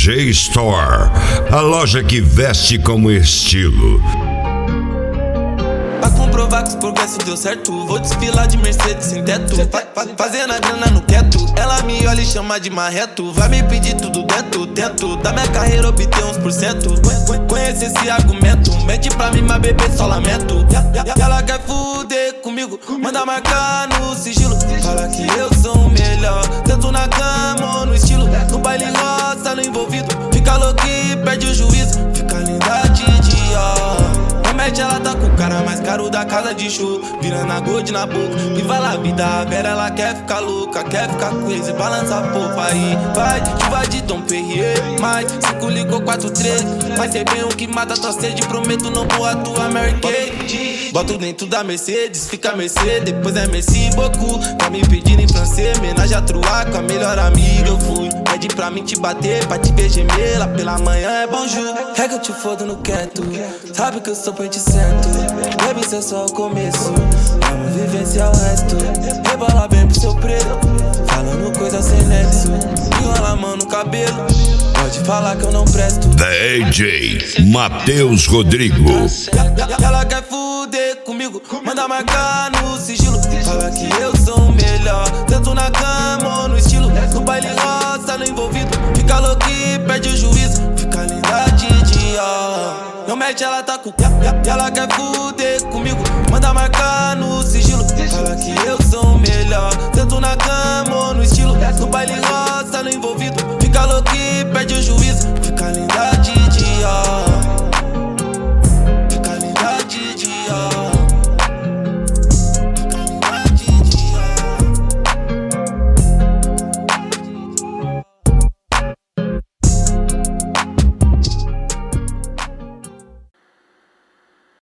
DJ Store, a loja que veste como estilo. Pra comprovar que os progressos deu certo, vou desfilar de Mercedes sem teto, fazendo a grana no quieto. Ela me olha e chama de marreto, vai me pedir tudo dentro. Tento da minha carreira obter uns por cento. Conhece esse argumento, mente pra mim, mas bebê só lamento. Ela quer fuder comigo, manda marcar no sigilo. Fala que eu sou o melhor, tanto na cama ou no estilo. No baile roça, no envolvido, fica louco e perde o juízo. Fica linda de dia. Ela tá com o cara mais caro da casa de show, virando a gold na boca. E vai lá, vida, a Vera, ela quer ficar louca, quer ficar crazy, balança a porra aí. Vai, chuva de Dom Perrier, mais 5 ligou 4-3. Vai ser bem o que mata tua sede, prometo não vou atuar Mary Kay. Boto dentro da Mercedes, fica Mercedes, depois é Merci beaucoup. Tá me pedindo em francês, homenagem a truar, com a melhor amiga eu fui. Pede pra mim te bater, pra te ver gemer, lá pela manhã é bonjour. É que eu te fodo no quieto, sabe que eu sou perticento. Baby, isso é só o começo, vamos vivenciar o resto. Rebola bem pro seu preto, falando coisa sem nexo. Enrola a mão no cabelo, pode falar que eu não presto. DJ Matheus Rodrigo. Ela quer fuder comigo, manda marcar no sigilo. Fala que eu sou o melhor, tanto na cama ou no estilo. No baile roça, no envolvido, fica louco e perde o juízo. Fica linda de dia. Não mete, ela tá com ela quer fuder